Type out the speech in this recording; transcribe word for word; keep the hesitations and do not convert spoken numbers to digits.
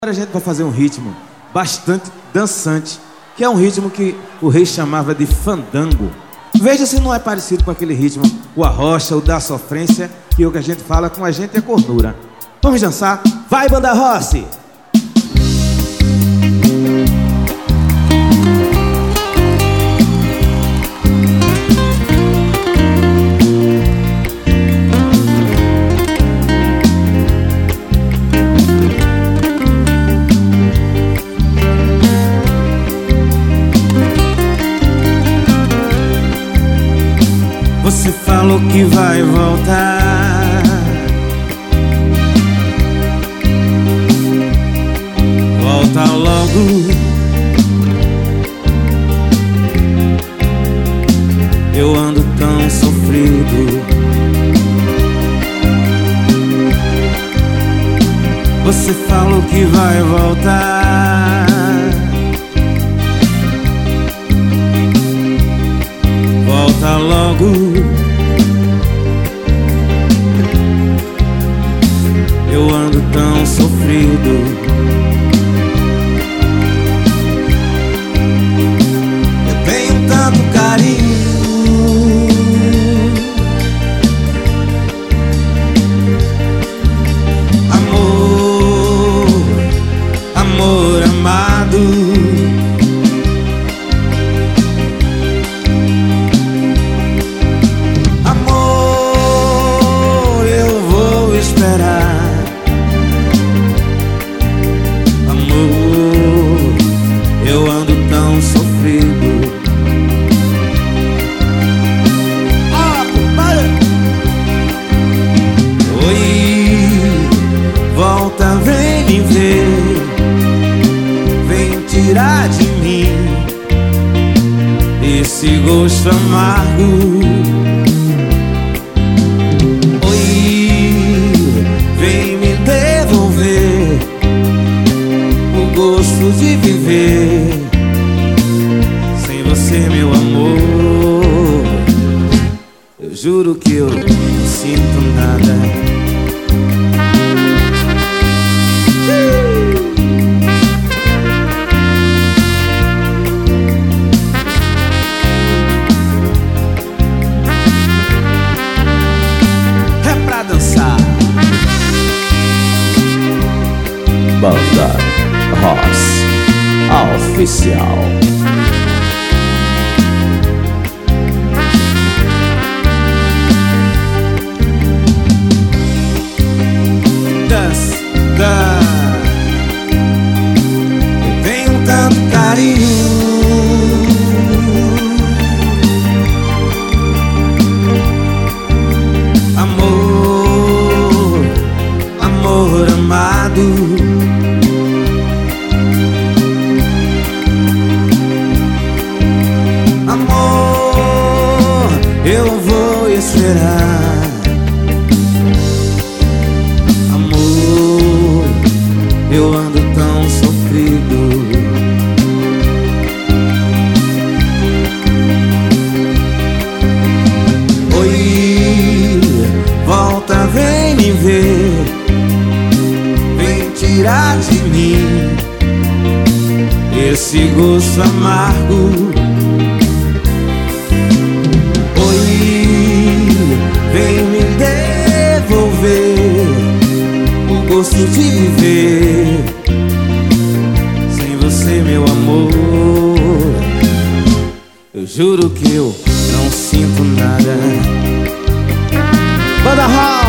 Agora a gente vai fazer um ritmo bastante dançante, que é um ritmo que o rei chamava de fandango. Veja se não é parecido com aquele ritmo, o arrocha, o da sofrência, que o que a gente fala com a gente é cornura. Vamos dançar? Vai, Banda Rossi! Você falou que vai voltar, volta logo. Eu ando tão sofrido. Você falou que vai voltar, volta logo. Eu ando tão sofrido. Eu tenho tanto carinho, amor, amor amado. Amor, eu vou esperar. Eu ando tão sofrido. Ah, compadre! Oi, volta, vem me ver, vem tirar de mim esse gosto amargo. Oi, vem me devolver o gosto de viver. Sem você, meu amor, eu juro que eu não sinto nada. É pra dançar. Banda Rossi Oficial. Dança, dança. Eu tenho tanto carinho, amor, amor amado. Amor, eu vou esperar. Amor, eu ando tão sofrido. Oi, volta, vem me ver, vem tirar de mim esse gosto amargo. Vem me devolver o gosto de viver. Sem você, meu amor, eu juro que eu não sinto nada. Banda Rossi!